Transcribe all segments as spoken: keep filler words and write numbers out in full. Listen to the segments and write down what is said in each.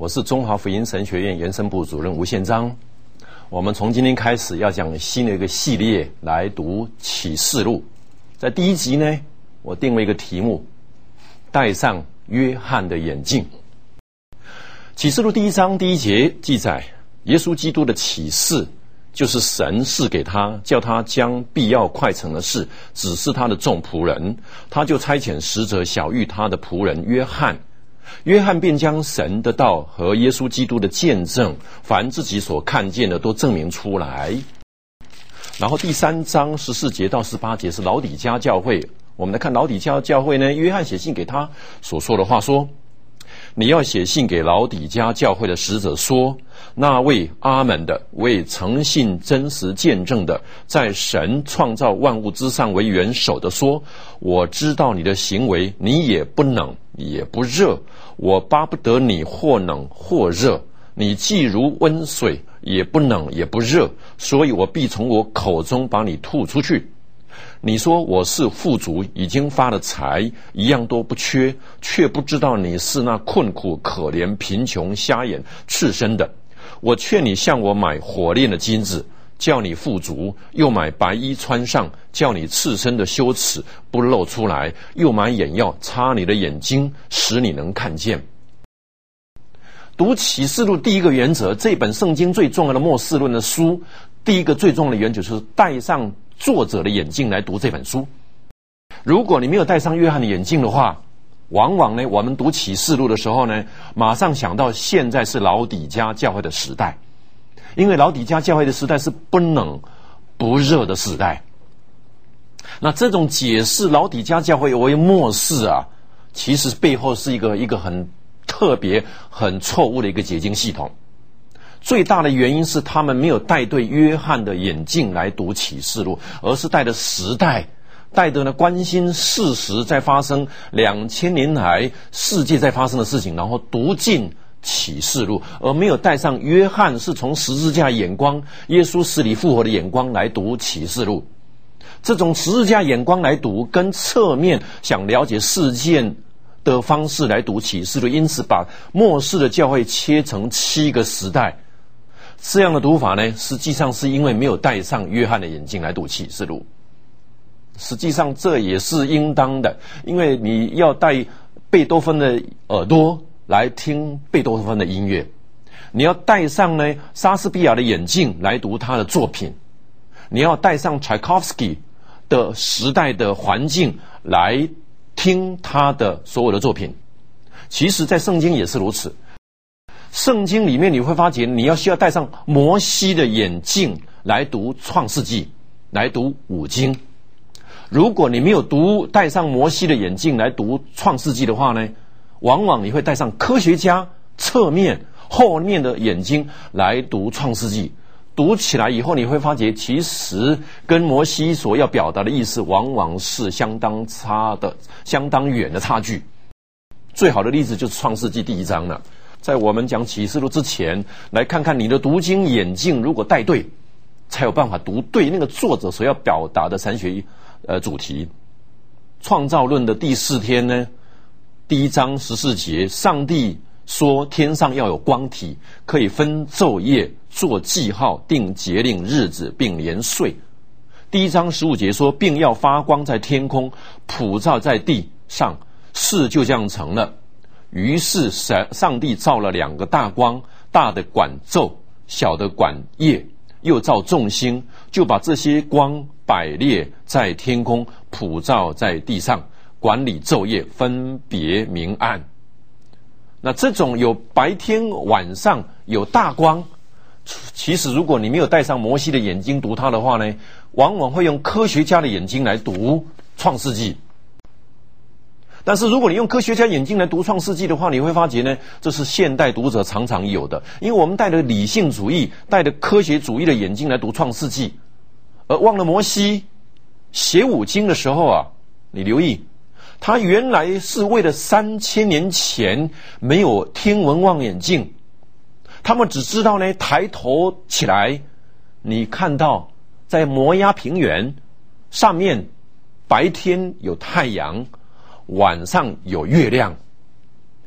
我是中华福音神学院延伸部主任吴宪章。我们从今天开始要讲新的一个系列来读启示录。在第一集呢，我定为一个题目，戴上约翰的眼镜。启示录第一章第一节记载，耶稣基督的启示就是神赐给他，叫他将必要快成的事指示他的众仆人，他就差遣使者晓谕他的仆人约翰。约翰便将神的道和耶稣基督的见证，凡自己所看见的都证明出来。然后第三章十四节到十八节是老底嘉教会。我们来看老底嘉教会呢，约翰写信给他所说的话说，你要写信给老底嘉教会的使者说，那位阿们的，为诚信真实见证的，在神创造万物之上为元首的说，我知道你的行为，你也不冷也不热，我巴不得你或冷或热，你既如温水，也不冷也不热，所以我必从我口中把你吐出去。你说我是富足，已经发了财，一样都不缺，却不知道你是那困苦可怜贫穷瞎眼赤身的。我劝你向我买火炼的金子，叫你富足，又买白衣穿上，叫你赤身的羞耻不露出来，又买眼药擦你的眼睛，使你能看见。读启示录第一个原则，这本圣经最重要的末世论的书，第一个最重要的原则就是戴上作者的眼镜来读这本书。如果你没有戴上约翰的眼镜的话，往往呢，我们读启示录的时候呢，马上想到现在是老底嘉教会的时代，因为老底嘉教会的时代是不冷不热的时代。那这种解释老底嘉教会为末世啊，其实背后是一个一个很特别很错误的一个解经系统。最大的原因是他们没有带对约翰的眼镜来读启示录，而是带着时代，带着呢关心事实在发生，两千年来世界在发生的事情，然后读进启示录，而没有带上约翰是从十字架眼光，耶稣死里复活的眼光来读启示录。这种十字架眼光来读，跟侧面想了解事件的方式来读启示录，因此把末世的教会切成七个时代。这样的读法呢，实际上是因为没有戴上约翰的眼镜来读启示录。实际上这也是应当的，因为你要戴贝多芬的耳朵来听贝多芬的音乐，你要戴上呢莎士比亚的眼镜来读他的作品，你要戴上柴可夫斯基的时代的环境来听他的所有的作品。其实在圣经也是如此，圣经里面你会发觉，你要需要戴上摩西的眼镜来读创世纪，来读五经。如果你没有读戴上摩西的眼镜来读创世纪的话呢，往往你会戴上科学家侧面后面的眼睛来读创世纪。读起来以后你会发觉，其实跟摩西所要表达的意思往往是相当差的相当远的差距。最好的例子就是创世纪第一章了。在我们讲启示录之前，来看看你的读经眼镜如果戴对，才有办法读对那个作者所要表达的神学呃主题。创造论的第四天呢，第一章十四节，上帝说天上要有光体，可以分昼夜，做记号，定节令日子，并年岁。第一章十五节说，并要发光在天空，普照在地上，事就这样成了。于是上帝造了两个大光，大的管昼，小的管夜，又造众星，就把这些光摆列在天空，普照在地上，管理昼夜，分别明暗。那这种有白天晚上有大光，其实如果你没有戴上摩西的眼睛读它的话呢，往往会用科学家的眼睛来读创世纪。但是如果你用科学家眼睛来读创世纪的话，你会发觉呢，这是现代读者常常有的。因为我们带着理性主义，带着科学主义的眼睛来读创世纪，而忘了摩西写五经的时候啊，你留意，他原来是为了三千年前没有天文望远镜，他们只知道呢，抬头起来，你看到在摩押平原上面白天有太阳，晚上有月亮。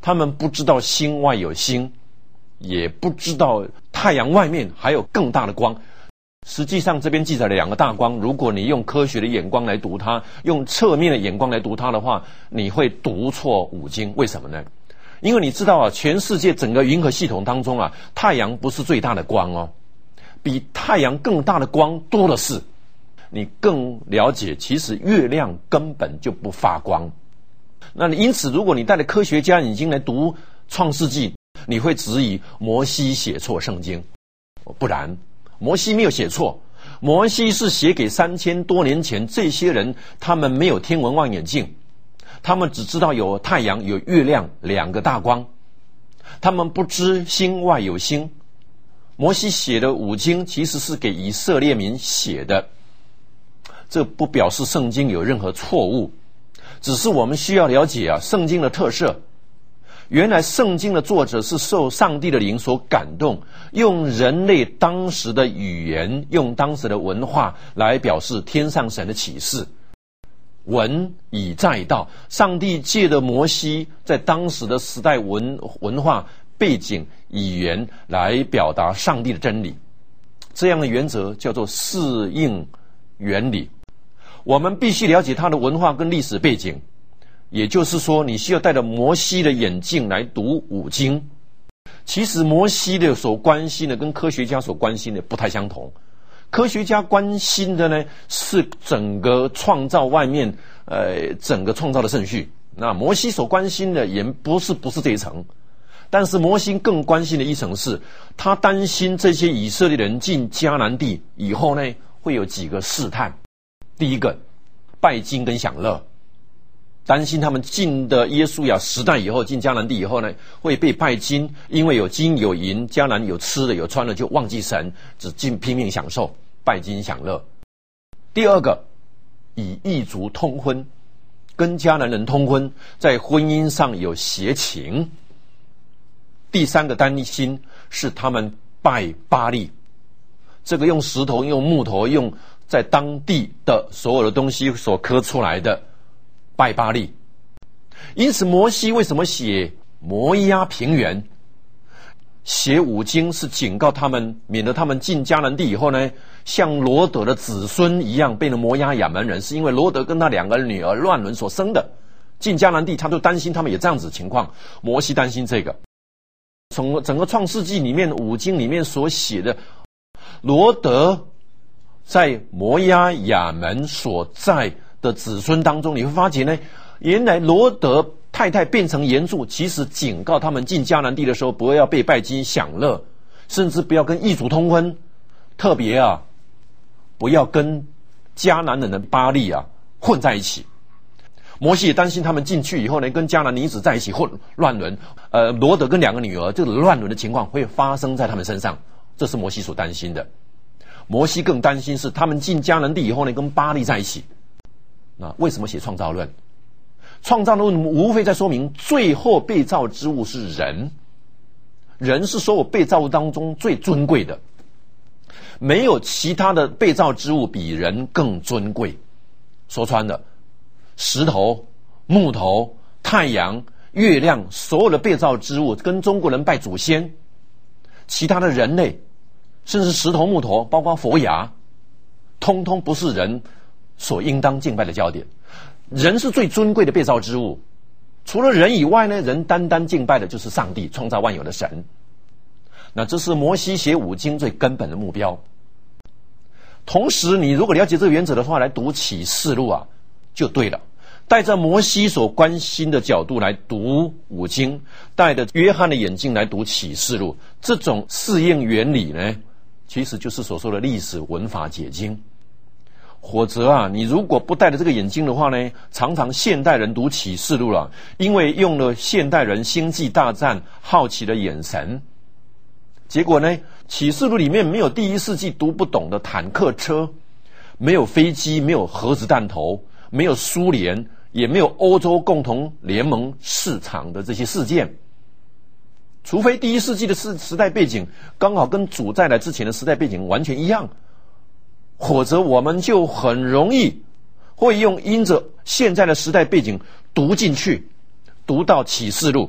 他们不知道星外有星，也不知道太阳外面还有更大的光。实际上这边记载了两个大光，如果你用科学的眼光来读它，用侧面的眼光来读它的话，你会读错五经。为什么呢？因为你知道啊，全世界整个银河系统当中啊，太阳不是最大的光哦，比太阳更大的光多的是。你更了解，其实月亮根本就不发光。那你因此，如果你带着科学家眼睛来读创世纪，你会质疑摩西写错圣经。不然，摩西没有写错，摩西是写给三千多年前这些人，他们没有天文望远镜，他们只知道有太阳有月亮两个大光，他们不知星外有星。摩西写的五经其实是给以色列民写的，这不表示圣经有任何错误，只是我们需要了解啊，圣经的特色。原来圣经的作者是受上帝的灵所感动，用人类当时的语言，用当时的文化来表示天上神的启示。文以载道，上帝借着摩西在当时的时代文文化背景语言来表达上帝的真理。这样的原则叫做适应原理。我们必须了解它的文化跟历史背景，也就是说，你需要带着摩西的眼镜来读五经。其实摩西的所关心的跟科学家所关心的不太相同。科学家关心的呢是整个创造外面呃整个创造的顺序，那摩西所关心的也不是不是这一层。但是摩西更关心的一层是，他担心这些以色列人进迦南地以后呢，会有几个试探。第一个，拜金跟享乐，担心他们进的耶稣亚时代以后，进迦南地以后呢，会被拜金，因为有金有银，迦南有吃的有穿的，就忘记神，只尽拼命享受，拜金享乐。第二个，以异族通婚，跟迦南人通婚，在婚姻上有邪情。第三个担心是他们拜巴力，这个用石头用木头用在当地的所有的东西所刻出来的拜巴力。因此摩西为什么写摩押平原，写五经，是警告他们，免得他们进迦南地以后呢，像罗得的子孙一样变成摩押亚门人，是因为罗得跟他两个女儿乱伦所生的。进迦南地他就担心他们也这样子情况，摩西担心这个。从整个创世纪里面五经里面所写的，罗得在摩押亚门所在的子孙当中，你会发觉呢，原来罗得太太变成原著，其实警告他们进迦南地的时候，不要被拜金享乐，甚至不要跟异族通婚，特别啊，不要跟迦南人的巴力啊混在一起。摩西也担心他们进去以后呢，跟迦南女子在一起混乱伦，呃，罗得跟两个女儿这个乱伦的情况会发生在他们身上，这是摩西所担心的。摩西更担心是他们进迦南地以后呢，跟巴力在一起。那为什么写创造论？创造论无非在说明最后被造之物是人，人是所有被造物当中最尊贵的，没有其他的被造之物比人更尊贵。说穿了，石头、木头、太阳、月亮，所有的被造之物，跟中国人拜祖先，其他的人类，甚至石头、木头，包括佛牙，通通不是人所应当敬拜的焦点。人是最尊贵的被造之物，除了人以外呢，人单单敬拜的就是上帝，创造万有的神。那这是摩西写五经最根本的目标。同时你如果了解这个原则的话，来读启示录啊就对了，带着摩西所关心的角度来读五经，带着约翰的眼睛来读启示录，这种适应原理呢，其实就是所说的历史文法解经。否则啊，你如果不带着这个眼睛的话呢，常常现代人读启示录了，因为用了现代人星际大战好奇的眼神，结果呢，启示录里面没有第一世纪读不懂的坦克车，没有飞机，没有核子弹头，没有苏联，也没有欧洲共同联盟市场的这些事件。除非第一世纪的时时代背景刚好跟主再来之前的时代背景完全一样，或者我们就很容易会用因着现在的时代背景读进去，读到启示录，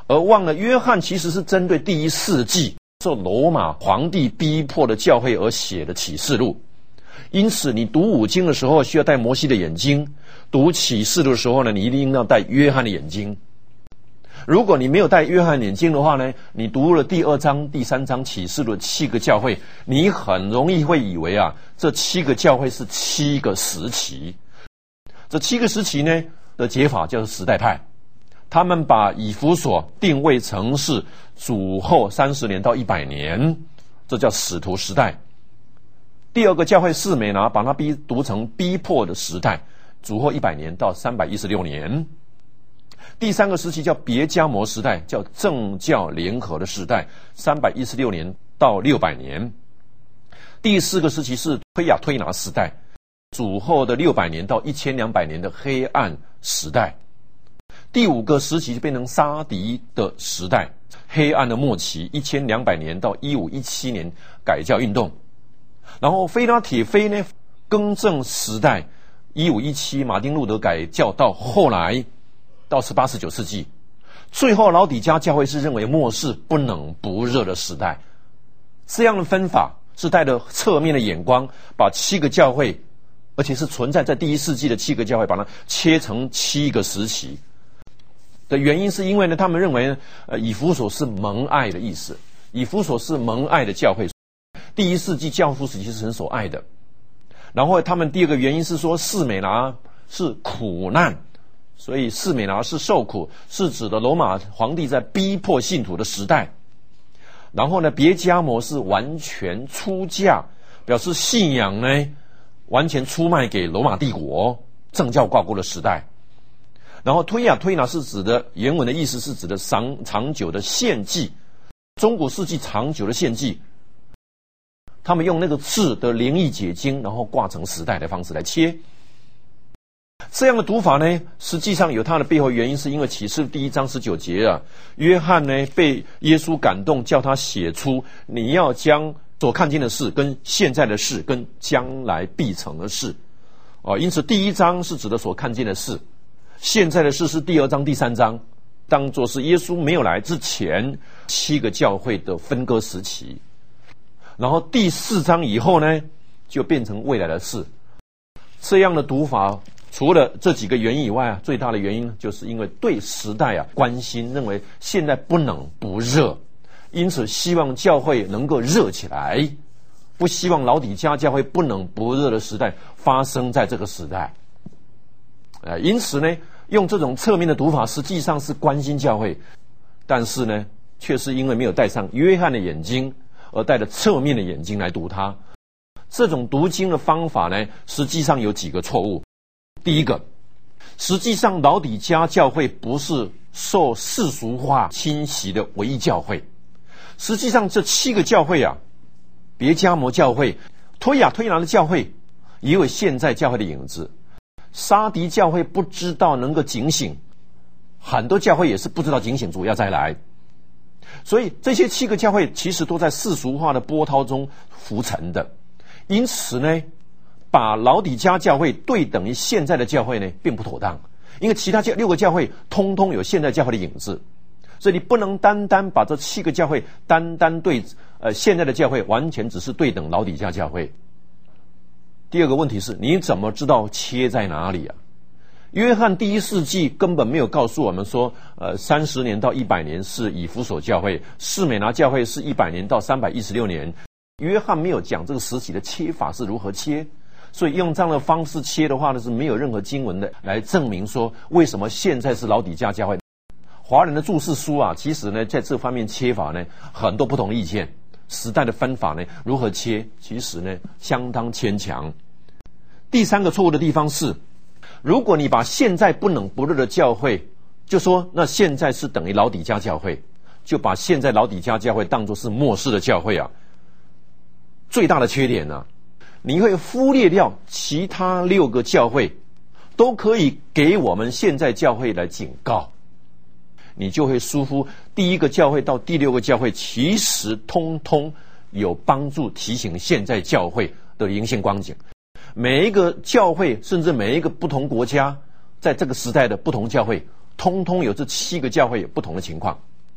而忘了约翰其实是针对第一世纪受罗马皇帝逼迫的教会而写的启示录。因此你读五经的时候需要戴摩西的眼睛，读启示录的时候呢，你一定要戴约翰的眼睛。如果你没有戴约翰眼睛的话呢，你读了第二章第三章启示录的七个教会，你很容易会以为啊，这七个教会是七个时期。这七个时期呢的解法叫做时代派，他们把以弗所定位成是主后三十年到一百年，这叫使徒时代。第二个教会士美拿把它逼读成逼迫的时代，主后一百年到三百一十六年。第三个时期叫别迦摩时代，叫政教联合的时代，三百一十六年到六百年。第四个时期是推雅推拿时代，主后的六百年到一千两百年的黑暗时代。第五个时期就变成沙迪的时代，黑暗的末期，一千两百年到一五一七年改教运动。然后菲拉铁菲呢，更正时代，一五一七马丁路德改教，到后来到十八十九世纪，最后老底嘉教会是认为末世不冷不热的时代。这样的分法是带着侧面的眼光，把七个教会，而且是存在在第一世纪的七个教会，把它切成七个时期的原因，是因为呢，他们认为呃，以弗所是蒙爱的意思，以弗所是蒙爱的教会，第一世纪教父时期是很所爱的。然后他们第二个原因是说，士美拿是苦难，所以士美拿是受苦，是指的罗马皇帝在逼迫信徒的时代。然后呢，别迦摩是完全出价，表示信仰呢完全出卖给罗马帝国，政教挂钩的时代。然后推雅推拿是指的原文的意思是指的长长久的献祭，中古世纪长久的献祭，他们用那个字的灵意解经，然后挂成时代的方式来切。这样的读法呢，实际上有它的背后原因，是因为启示第一章十九节啊，约翰呢被耶稣感动，叫他写出你要将所看见的事、跟现在的事、跟将来必成的事啊。因此第一章是指的所看见的事，现在的事是第二章第三章，当作是耶稣没有来之前七个教会的分割时期。然后第四章以后呢，就变成未来的事。这样的读法除了这几个原因以外啊，最大的原因就是因为对时代啊关心，认为现在不冷不热，因此希望教会能够热起来，不希望老底嘉教会不冷不热的时代发生在这个时代。呃，因此呢，用这种侧面的读法实际上是关心教会，但是呢，却是因为没有戴上约翰的眼睛，而带着侧面的眼睛来读它。这种读经的方法呢，实际上有几个错误。第一个，实际上老底嘉教会不是受世俗化侵袭的唯一教会。实际上这七个教会啊，别迦摩教会、推雅推拿的教会，也有现在教会的影子。沙迪教会不知道能够警醒，很多教会也是不知道警醒主要再来。所以这些七个教会其实都在世俗化的波涛中浮沉的。因此呢，把老底嘉教会对等于现在的教会呢，并不妥当，因为其他教六个教会通通有现在教会的影子，所以你不能单单把这七个教会单单对呃现在的教会完全只是对等老底嘉教会。第二个问题是，你怎么知道切在哪里啊？约翰第一世纪根本没有告诉我们说，呃，三十年到一百年是以弗所教会，士美拿教会是一百年到三百一十六年。约翰没有讲这个时期的切法是如何切，所以用这样的方式切的话呢，是没有任何经文的来证明说为什么现在是老底嘉教会。华人的注释书啊，其实呢在这方面切法呢很多不同的意见，时代的分法呢如何切，其实呢相当牵强。第三个错误的地方是，如果你把现在不冷不热的教会，就说那现在是等于老底嘉教会，就把现在老底嘉教会当作是末世的教会啊，最大的缺点呢、啊，你会忽略掉其他六个教会都可以给我们现在教会来警告，你就会疏忽第一个教会到第六个教会其实通通有帮助提醒现在教会的灵性光景。每一个教会甚至每一个不同国家在这个时代的不同教会通通有这七个教会有不同的情况。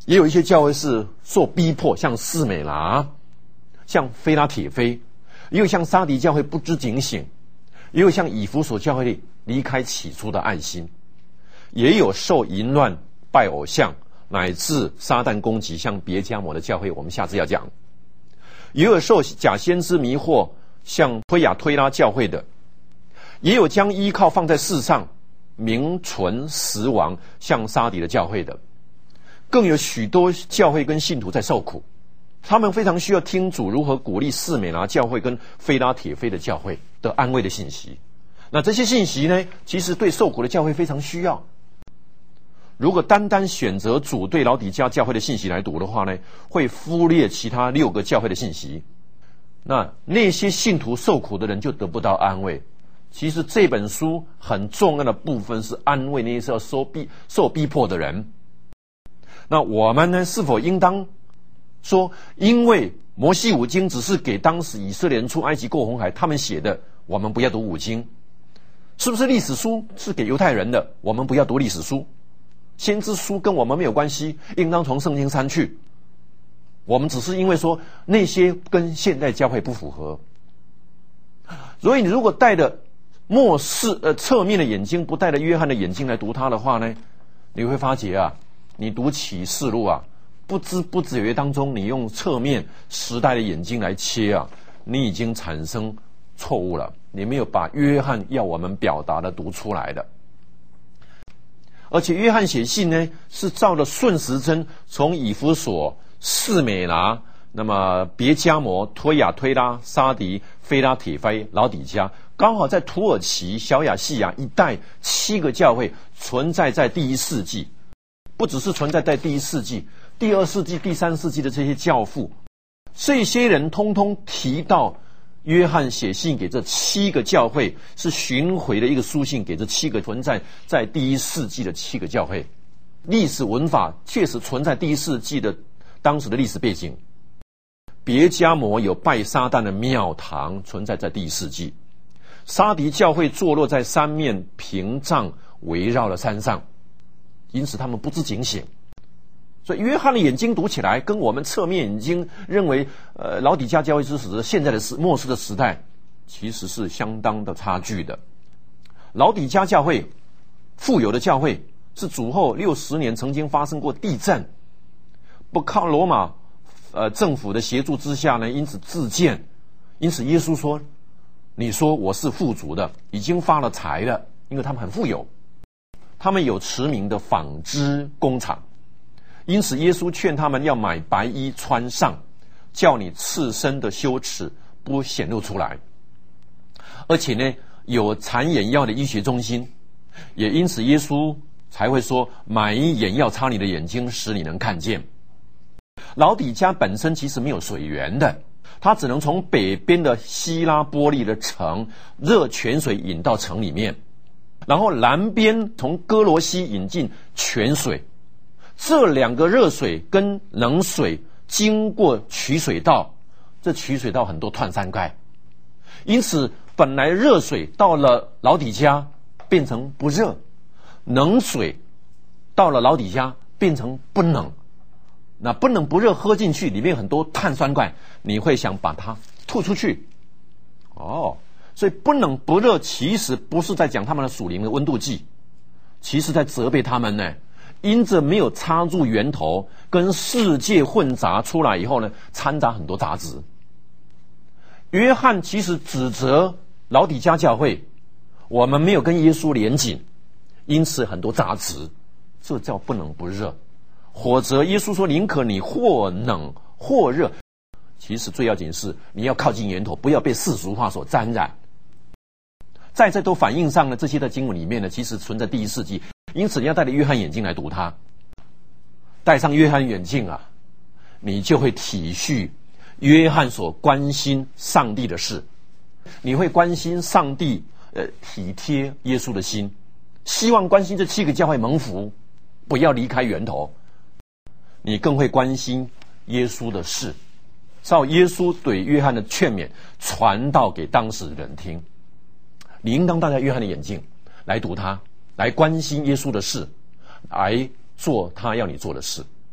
也有一些教会是受逼迫，像士美拿，像菲拉铁菲，也有像撒迪教会不知警醒，也有像以弗所教会离开起初的爱心，也有受淫乱、拜偶像乃至撒旦攻击，像别迦摩的教会，我们下次要讲。也有受假先知迷惑，像推雅推拉教会的，也有将依靠放在世上，名存实亡，像撒迪的教会的，更有许多教会跟信徒在受苦，他们非常需要听主如何鼓励士美拿教会跟菲拉铁菲的教会的安慰的信息。那这些信息呢，其实对受苦的教会非常需要。如果单单选择主对老底嘉教会的信息来读的话呢，会忽略其他六个教会的信息，那那些信徒受苦的人就得不到安慰。其实这本书很重要的部分是安慰那些受逼受逼迫的人。那我们呢，是否应当说，因为摩西五经只是给当时以色列人出埃及过红海他们写的，我们不要读五经？是不是历史书是给犹太人的，我们不要读历史书？先知书跟我们没有关系，应当从圣经删去。我们只是因为说那些跟现代教会不符合，所以你如果带着末世呃侧面的眼睛，不带着约翰的眼睛来读它的话呢，你会发觉啊，你读启示录啊，不知不觉当中，你用侧面时代的眼睛来切啊，你已经产生错误了，你没有把约翰要我们表达的读出来的。而且约翰写信呢，是照着顺时针从以弗所、士美拿、那么别迦摩、推雅推拉、撒迪、菲拉铁菲、老底嘉，刚好在土耳其、小亚细亚一带七个教会存在在第一世纪，不只是存在在第一世纪，第二世纪、第三世纪的这些教父，这些人通通提到约翰写信给这七个教会，是巡回的一个书信给这七个存在在第一世纪的七个教会。历史文法确实存在第一世纪的当时的历史背景。别迦摩有拜撒旦的庙堂，存在在第一世纪。撒迪教会坐落在三面屏障围绕了山上，因此他们不知警醒。所以约翰的眼睛读起来跟我们侧面眼睛认为呃老底嘉教会之时现在的时末世的时代其实是相当的差距的。老底嘉教会富有的教会，是主后六十年曾经发生过地震，不靠罗马呃政府的协助之下呢，因此自建。因此耶稣说，你说我是富足的，已经发了财了，因为他们很富有，他们有驰名的纺织工厂。因此耶稣劝他们要买白衣穿上，叫你赤身的羞耻不显露出来。而且呢，有产眼药的医学中心，也因此耶稣才会说，买眼药擦你的眼睛，使你能看见。老底嘉本身其实没有水源的，它只能从北边的希拉波利的城热泉水引到城里面，然后南边从哥罗西引进泉水。这两个热水跟冷水经过取水道，这取水道很多碳酸钙，因此本来热水到了老底嘉变成不热，冷水到了老底嘉变成不冷。那不冷不热喝进去，里面很多碳酸钙，你会想把它吐出去。哦，所以不冷不热其实不是在讲他们的属灵的温度计，其实在责备他们呢，因着没有插入源头，跟世界混杂出来以后呢，掺杂很多杂质。约翰其实指责老底嘉教会，我们没有跟耶稣连紧，因此很多杂质，这叫不冷不热。或者耶稣说，宁可你或冷或热，其实最要紧是你要靠近源头，不要被世俗化所沾染。在这都反映上呢，这些在经文里面呢，其实存在第一世纪，因此你要带着约翰眼镜来读它。戴上约翰眼镜啊，你就会体恤约翰所关心上帝的事，你会关心上帝呃体贴耶稣的心，希望关心这七个教会蒙福，不要离开源头。你更会关心耶稣的事，照耶稣对约翰的劝勉传道给当时的人听。你应当戴着约翰的眼镜来读他，来关心耶稣的事，来做他要你做的事。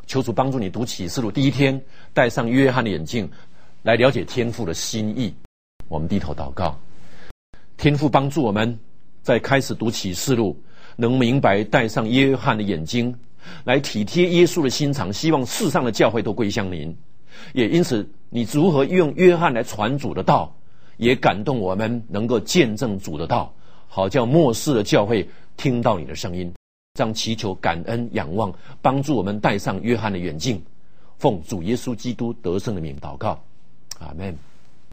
求主帮助你读启示录第一天，戴上约翰的眼镜，来了解天父的心意。我们低头祷告，天父帮助我们在开始读启示录，能明白戴上约翰的眼睛，来体贴耶稣的心肠，希望世上的教会都归向您。也因此，你如何用约翰来传主的道，也感动我们能够见证主的道，好叫末世的教会听到你的声音。这样祈求感恩仰望，帮助我们戴上约翰的眼镜，奉主耶稣基督得胜的名祷告，阿们。